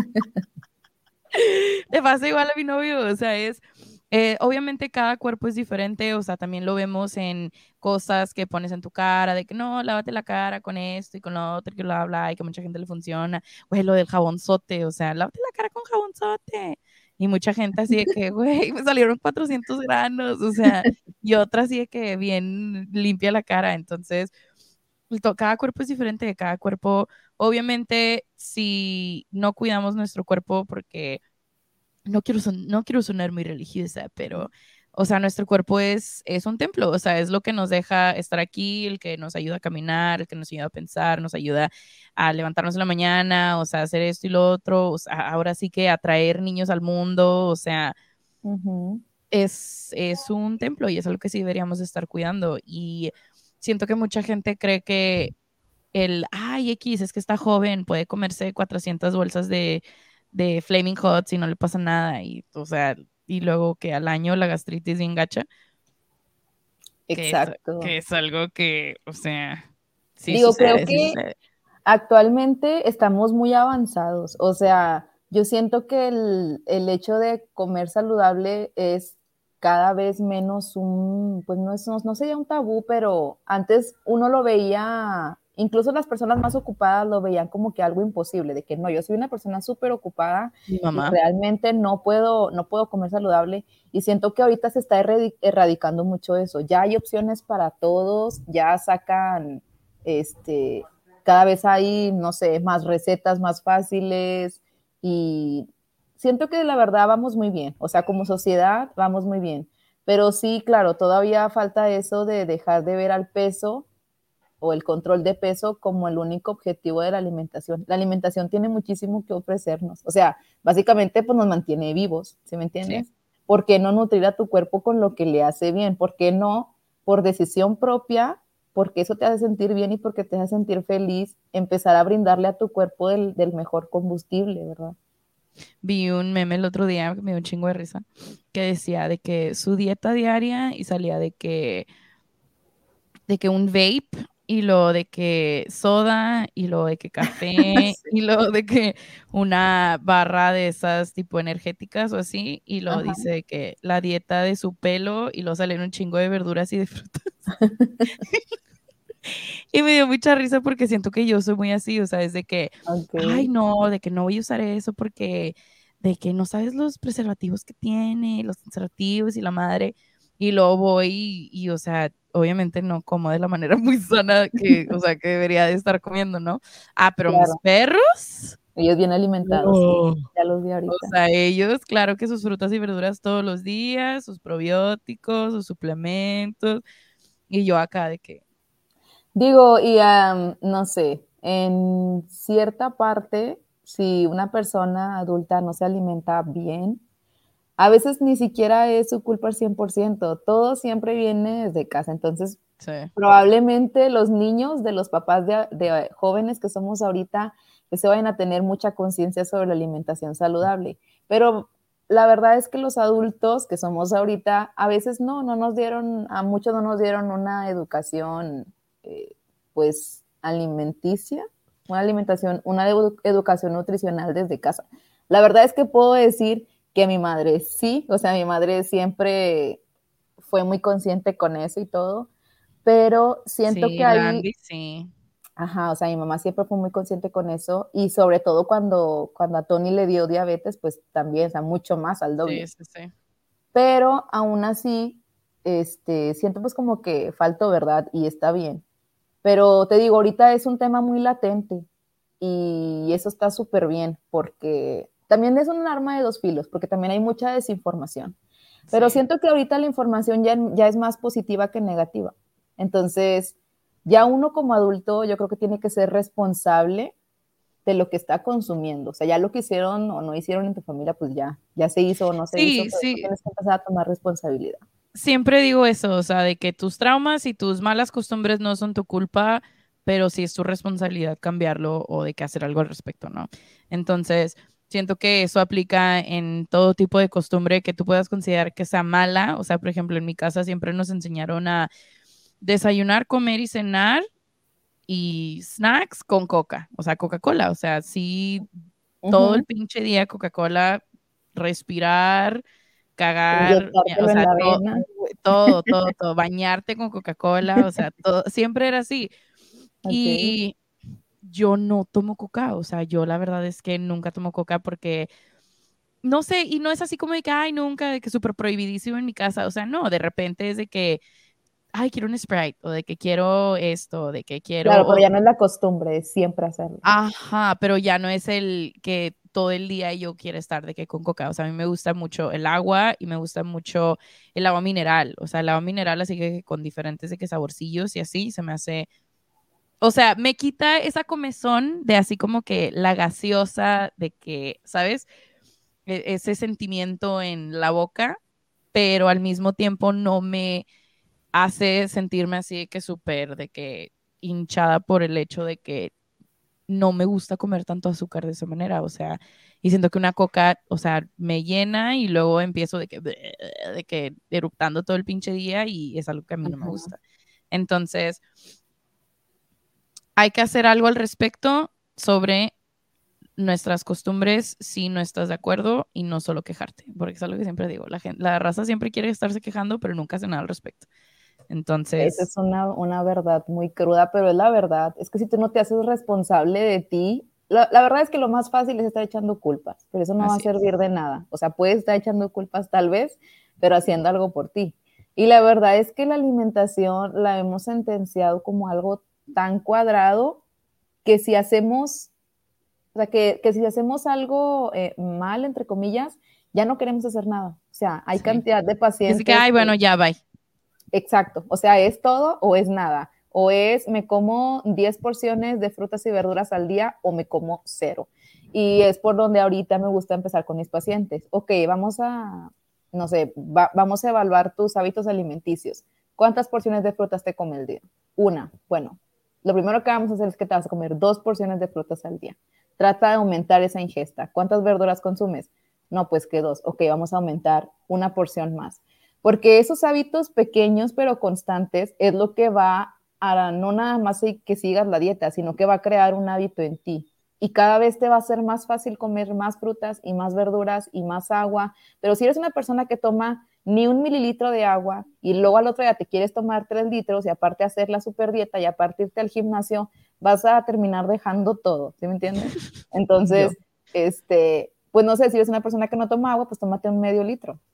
Le pasa igual a mi novio, o sea, es... Eh, obviamente cada cuerpo es diferente, o sea, también lo vemos en cosas que pones en tu cara, de que no, lávate la cara con esto y con lo otro, que bla, bla, y que mucha gente le funciona. Güey, lo del jabonzote, o sea, lávate la cara con jabonzote. Y mucha gente así de que, güey, me salieron cuatrocientos granos, o sea, y otra así de que bien limpia la cara. Entonces, cada cuerpo es diferente, cada cuerpo, obviamente, si no cuidamos nuestro cuerpo porque no quiero, son, no quiero sonar muy religiosa, pero, o sea, nuestro cuerpo es, es un templo, o sea, es lo que nos deja estar aquí, el que nos ayuda a caminar, el que nos ayuda a pensar, nos ayuda a levantarnos en la mañana, o sea, hacer esto y lo otro, o sea, ahora sí que atraer niños al mundo, o sea, uh-huh. es, es un templo y es algo que sí deberíamos estar cuidando. Y siento que mucha gente cree que el, ay, X, es que está joven, puede comerse cuatrocientas bolsas de de Flaming Hot y no le pasa nada y o sea y luego que al año la gastritis bien gacha. Exacto. Que es, que es algo que, o sea, sí Digo, sucede, creo que sí sucede. Actualmente estamos muy avanzados, o sea, yo siento que el, el hecho de comer saludable es cada vez menos un, pues no, es, no, no sería un tabú, pero antes uno lo veía, incluso las personas más ocupadas lo veían como que algo imposible, de que no, yo soy una persona súper ocupada Mi mamá. y realmente no puedo, no puedo comer saludable y siento que ahorita se está erradicando mucho eso, ya hay opciones para todos, ya sacan, este, cada vez hay, no sé, más recetas más fáciles y siento que la verdad vamos muy bien, o sea, como sociedad vamos muy bien, pero sí, claro, todavía falta eso de dejar de ver al peso o el control de peso como el único objetivo de la alimentación. La alimentación tiene muchísimo que ofrecernos, o sea, básicamente pues nos mantiene vivos, ¿sí me entiendes? Sí. ¿Por qué no nutrir a tu cuerpo con lo que le hace bien? ¿Por qué no, por decisión propia, porque eso te hace sentir bien y porque te hace sentir feliz, empezar a brindarle a tu cuerpo del, del mejor combustible, ¿verdad? Vi un meme el otro día que me dio un chingo de risa, que decía de que su dieta diaria y salía de que de que un vape y lo de que soda y lo de que café sí. Y lo de que una barra de esas tipo energéticas o así y lo Ajá. Dice de que la dieta de su pelo y lo salen un chingo de verduras y de frutas. Y me dio mucha risa porque siento que yo soy muy así, o sea, es de que, okay. Ay, no, de que no voy a usar eso porque de que no sabes los preservativos que tiene, los preservativos y la madre. y luego voy y, y, o sea, obviamente no como de la manera muy sana que, o sea, que debería de estar comiendo, ¿no? Ah, pero mis Claro. perros, Ellos bien alimentados, no. sí. Ya los vi O ahorita. sea, ellos, claro que sus frutas y verduras todos los días, sus probióticos, sus suplementos, y yo acá de que, Digo, y am, no sé, en cierta parte, si una persona adulta no se alimenta bien, a veces ni siquiera es su culpa al cien por ciento, todo siempre viene desde casa. Entonces, sí. probablemente los niños de los papás de, de jóvenes que somos ahorita, que se vayan a tener mucha conciencia sobre la alimentación saludable. Pero la verdad es que los adultos que somos ahorita, a veces no, no nos dieron, a muchos no nos dieron una educación, eh, pues, alimenticia, una alimentación, una edu educación nutricional desde casa. La verdad es que puedo decir que mi madre sí, o sea, mi madre siempre fue muy consciente con eso y todo, pero siento que Sí, la ahí, Andy, sí. ajá, o sea, mi mamá siempre fue muy consciente con eso y sobre todo cuando, cuando a Tony le dio diabetes, pues también, o sea, mucho más al doble. Sí, sí, sí. Pero aún así, este, siento pues como que faltó, ¿verdad? Y está bien. Pero te digo, ahorita es un tema muy latente y eso está súper bien porque también es un arma de dos filos, porque también hay mucha desinformación. Pero Sí. siento que ahorita la información ya, ya es más positiva que negativa. Entonces, ya uno como adulto yo creo que tiene que ser responsable de lo que está consumiendo. O sea, ya lo que hicieron o no hicieron en tu familia, pues ya, ya se hizo o no se hizo, Sí, pero tú sí, tienes que empezar a tomar responsabilidad. siempre digo eso, o sea, de que tus traumas y tus malas costumbres no son tu culpa, pero sí es tu responsabilidad cambiarlo o de que hacer algo al respecto, ¿no? Entonces, siento que eso aplica en todo tipo de costumbre que tú puedas considerar que sea mala. O sea, por ejemplo, en mi casa siempre nos enseñaron a desayunar, comer y cenar y snacks con coca, o sea, Coca-Cola, o sea, sí, todo el Uh-huh. pinche día Coca-Cola, respirar, cagar, o Inyectártelo en sea, la to- vena. todo, todo, todo, bañarte con Coca-Cola, o sea, todo, siempre era así. Ok. Y yo no tomo coca, o sea, yo la verdad es que nunca tomo coca porque, no sé, y no es así como de que, ay, nunca, de que súper prohibidísimo en mi casa, o sea, no, de repente es de que, ay, quiero un Sprite, o de que quiero esto, o de que quiero, Claro, pero o- ya no es la costumbre de siempre hacerlo. ajá, pero ya no es el que todo el día yo quiero estar de que con coca, o sea, a mí me gusta mucho el agua y me gusta mucho el agua mineral, o sea, el agua mineral así que con diferentes de que saborcillos y así, se me hace, o sea, me quita esa comezón de así como que la gaseosa, de que, ¿sabes? E- ese sentimiento en la boca, pero al mismo tiempo no me hace sentirme así de que súper, de que hinchada por el hecho de que no me gusta comer tanto azúcar de esa manera, o sea, y siento que una coca, o sea, me llena y luego empiezo de que, de que eruptando todo el pinche día y es algo que a mí no me Ajá. gusta. Entonces, hay que hacer algo al respecto sobre nuestras costumbres si no estás de acuerdo y no solo quejarte, porque es algo que siempre digo, la gente, la raza siempre quiere estarse quejando, pero nunca hace nada al respecto. Esa Entonces, es una, una verdad muy cruda, pero es la verdad. Es que si tú no te haces responsable de ti, la, la verdad es que lo más fácil es estar echando culpas, pero eso no va a así es. servir de nada. O sea, puedes estar echando culpas tal vez, pero haciendo algo por ti. Y la verdad es que la alimentación la hemos sentenciado como algo tan cuadrado que si hacemos, o sea, que, que si hacemos algo eh, mal, entre comillas, ya no queremos hacer nada. O sea, hay Sí. cantidad de Así que, pacientes ay, que bueno, ya, bye. exacto, o sea, es todo o es nada. O es me como diez porciones de frutas y verduras al día o me como cero. Y es por donde ahorita me gusta empezar con mis pacientes. Ok, vamos a, no sé, va, vamos a evaluar tus hábitos alimenticios. ¿Cuántas porciones de frutas te comes al día? Una. Bueno, lo primero que vamos a hacer es que te vas a comer dos porciones de frutas al día. Trata de aumentar esa ingesta. ¿Cuántas verduras consumes? No, pues que dos. Ok, vamos a aumentar una porción más. Porque esos hábitos pequeños pero constantes es lo que va a no nada más que sigas la dieta, sino que va a crear un hábito en ti. Y cada vez te va a ser más fácil comer más frutas y más verduras y más agua. Pero si eres una persona que toma ni un mililitro de agua y luego al otro día te quieres tomar tres litros y aparte hacer la super dieta y aparte irte al gimnasio, vas a terminar dejando todo, ¿sí me entiendes? Yo. Entonces, este, pues no sé, si eres una persona que no toma agua, pues tómate un medio litro.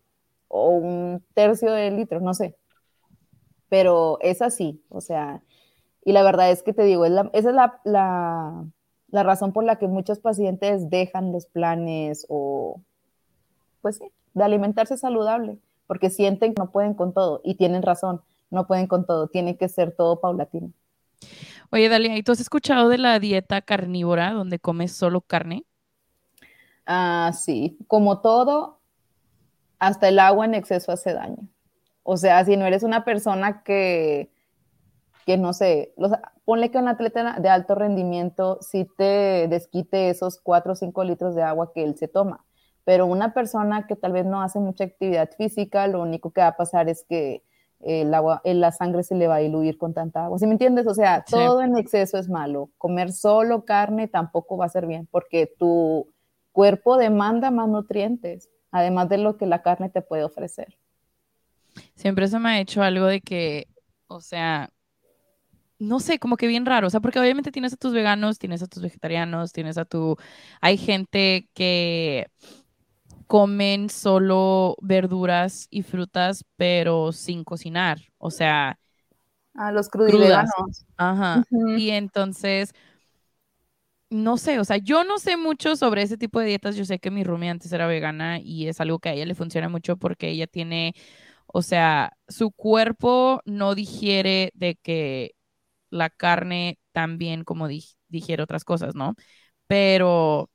o un tercio de litro, no sé. Pero es así, o sea, y la verdad es que te digo, es la, esa es la, la, la razón por la que muchos pacientes dejan los planes o, pues sí, de alimentarse saludable, porque sienten que no pueden con todo y tienen razón, no pueden con todo, tiene que ser todo paulatino. Oye, Dalia, ¿y tú has escuchado de la dieta carnívora donde comes solo carne? Ah, sí, como todo, hasta el agua en exceso hace daño. O sea, si no eres una persona que, que no sé, los, ponle que un atleta de alto rendimiento sí te desquite esos cuatro o cinco litros de agua que él se toma, pero una persona que tal vez no hace mucha actividad física, lo único que va a pasar es que el agua, la sangre se le va a diluir con tanta agua. ¿Sí me entiendes? O sea, Sí. todo en exceso es malo. Comer solo carne tampoco va a ser bien, porque tu cuerpo demanda más nutrientes, además de lo que la carne te puede ofrecer. Siempre se me ha hecho algo de que, o sea, no sé, como que bien raro, o sea, porque obviamente tienes a tus veganos, tienes a tus vegetarianos, tienes a tu... Hay gente que comen solo verduras y frutas, pero sin cocinar, o sea, A los crudas. crudiveganos. Ajá. Uh-huh. Y entonces, no sé, o sea, yo no sé mucho sobre ese tipo de dietas. Yo sé que mi roomie antes era vegana y es algo que a ella le funciona mucho porque ella tiene, o sea, su cuerpo no digiere de que la carne tan bien como di- digiere otras cosas, ¿no? Pero,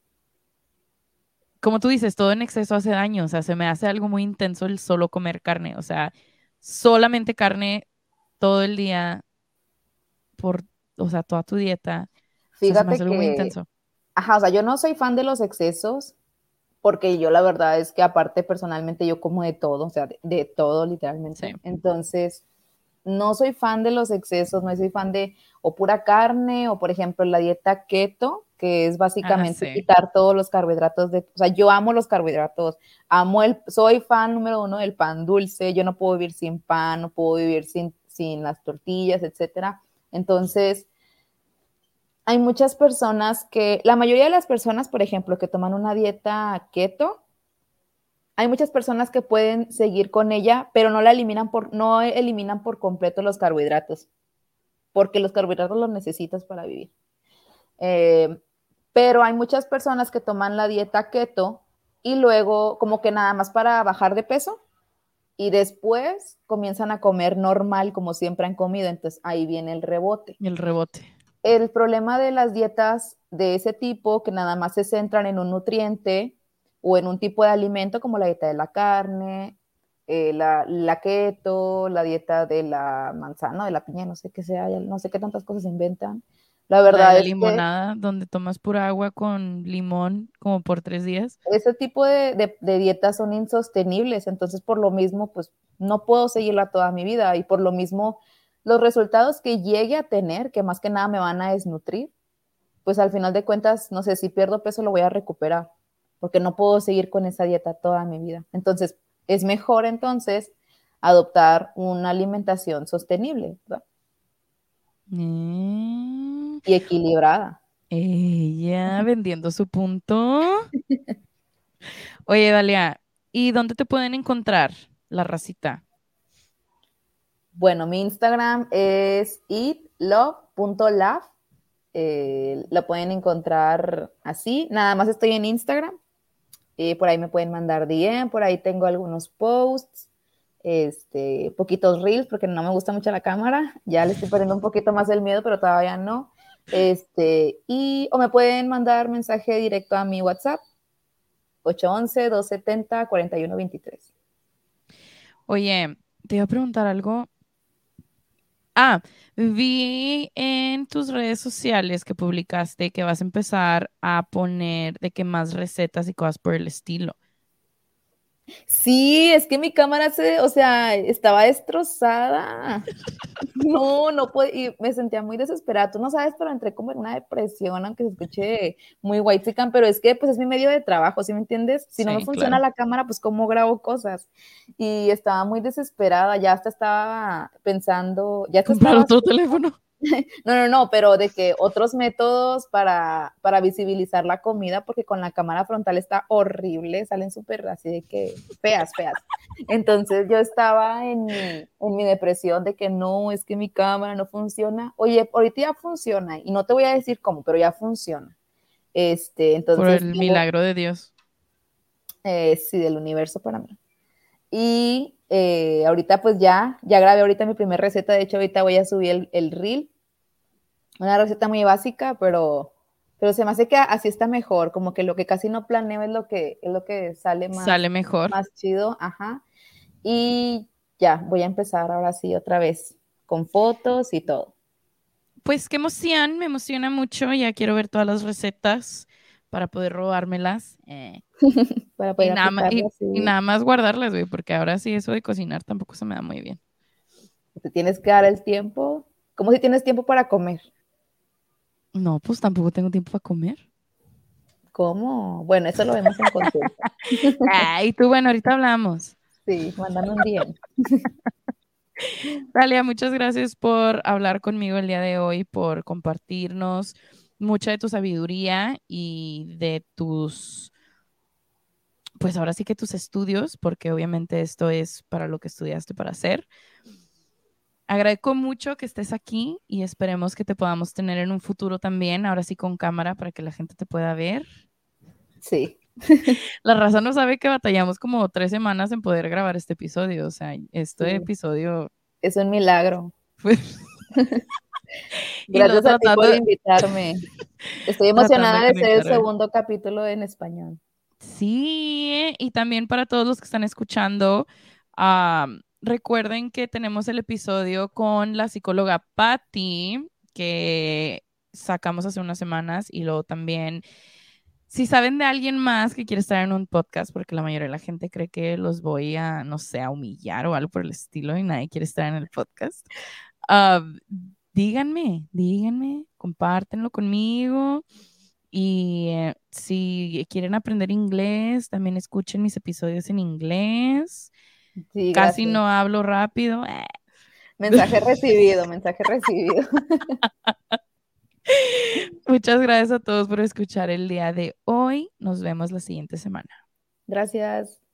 como tú dices, todo en exceso hace daño, o sea, se me hace algo muy intenso el solo comer carne, o sea, solamente carne todo el día por, o sea, toda tu dieta, o sea, se me Fíjate hace algo muy que, intenso. ajá, o sea, yo no soy fan de los excesos, porque yo la verdad es que aparte personalmente yo como de todo, o sea, de, de todo Sí. literalmente. Entonces, no soy fan de los excesos, no soy fan de o pura carne o por ejemplo la dieta keto, que es Ah, básicamente sí. quitar todos los carbohidratos de, o sea, yo amo los carbohidratos, amo el, soy fan número uno del pan dulce, yo no puedo vivir sin pan, no puedo vivir sin, sin las tortillas, etcétera. Entonces, hay muchas personas que, la mayoría de las personas, por ejemplo, que toman una dieta keto, hay muchas personas que pueden seguir con ella, pero no la eliminan por, no eliminan por completo los carbohidratos, porque los carbohidratos los necesitas para vivir. Eh, pero hay muchas personas que toman la dieta keto y luego como que nada más para bajar de peso y después comienzan a comer normal como siempre han comido, entonces ahí viene el rebote. El rebote. El problema de las dietas de ese tipo, que nada más se centran en un nutriente o en un tipo de alimento, como la dieta de la carne, eh, la, la keto, la dieta de la manzana, de la piña, no sé qué sea, no sé qué tantas cosas se inventan. La La de verdad la es que limonada, donde tomas pura agua con limón como por tres días. ese tipo de, de, de dietas son insostenibles, entonces por lo mismo, pues no puedo seguirla toda mi vida y por lo mismo los resultados que llegue a tener, que más que nada me van a desnutrir, pues al final de cuentas, no sé, si pierdo peso lo voy a recuperar, porque no puedo seguir con esa dieta toda mi vida. Entonces, es mejor entonces adoptar una alimentación sostenible, ¿verdad? Mm, Y equilibrada. ella vendiendo su punto. Oye, Dalia, ¿y dónde te pueden encontrar la racita? Bueno, mi Instagram es eatlove punto love. Eh, lo pueden encontrar así. Nada más estoy en Instagram. Eh, por ahí me pueden mandar D M, por ahí tengo algunos posts, este, poquitos reels, porque no me gusta mucho la cámara. Ya le estoy perdiendo un poquito más el miedo, pero todavía no. Este, y, o me pueden mandar mensaje directo a mi WhatsApp, ocho once, dos setenta, cuarenta y uno veintitrés. Oye, te iba a preguntar algo. Ah, vi en tus redes sociales que publicaste que vas a empezar a poner de que más recetas y cosas por el estilo. Sí, es que mi cámara se, o sea, estaba destrozada. No, no pude, y me sentía muy desesperada. Tú no sabes, pero entré como en una depresión, aunque se escuche muy white chican, pero es que pues es mi medio de trabajo, ¿sí me entiendes? Si no me Sí, funciona claro. la cámara, pues cómo grabo cosas. Y estaba muy desesperada, ya hasta estaba pensando, ya hasta Comprar estaba, otro teléfono. No, no, no, pero de que otros métodos para, para visibilizar la comida, porque con la cámara frontal está horrible, salen súper así de que feas, feas. Entonces yo estaba en mi, en mi depresión de que no, es que mi cámara no funciona. Oye, ahorita ya funciona y no te voy a decir cómo, pero ya funciona. Este, Por entonces, el tengo- milagro de Dios. eh, sí, del universo para mí. Y eh, ahorita pues ya, ya grabé ahorita mi primera receta, de hecho ahorita voy a subir el, el reel, una receta muy básica, pero, pero se me hace que así está mejor, como que lo que casi no planeo es lo que, es lo que sale más, Sale mejor. más chido, ajá. Y ya, voy a empezar ahora sí otra vez, con fotos y todo. Pues qué emoción, me emociona mucho. Ya quiero ver todas las recetas para poder robármelas. Eh, Para y, poder nada más, y, aplicarlo así. y nada más guardarlas, güey, porque ahora sí eso de cocinar tampoco se me da muy bien. Te tienes que dar el tiempo, como si tienes tiempo para comer. No, pues tampoco tengo tiempo para comer. ¿Cómo? Bueno, eso lo vemos en consulta. Ay, tú, bueno, ahorita hablamos. Sí, mándame un D M. Dalia, muchas gracias por hablar conmigo el día de hoy, por compartirnos mucha de tu sabiduría y de tus, pues ahora sí que tus estudios, porque obviamente esto es para lo que estudiaste para hacer. Agradezco mucho que estés aquí y esperemos que te podamos tener en un futuro también, ahora sí con cámara para que la gente te pueda ver. Sí. La raza no sabe que batallamos como tres semanas en poder grabar este episodio, o sea, este Sí. episodio Es un milagro. fue... y luego Gracias a ti por tratando, invitarme. Estoy tratando emocionada de de ser el conectar. segundo capítulo en español. Sí, y también para todos los que están escuchando, um, recuerden que tenemos el episodio con la psicóloga Patty, que sacamos hace unas semanas, y luego también, si saben de alguien más que quiere estar en un podcast, porque la mayoría de la gente cree que los voy a, no sé, a humillar o algo por el estilo y nadie quiere estar en el podcast, uh, díganme, díganme, compártenlo conmigo. Y eh, si quieren aprender inglés, también escuchen mis episodios en inglés. Sí, Casi gracias. no hablo rápido. Eh. Mensaje recibido, mensaje recibido. Muchas gracias a todos por escuchar el día de hoy. Nos vemos la siguiente semana. Gracias.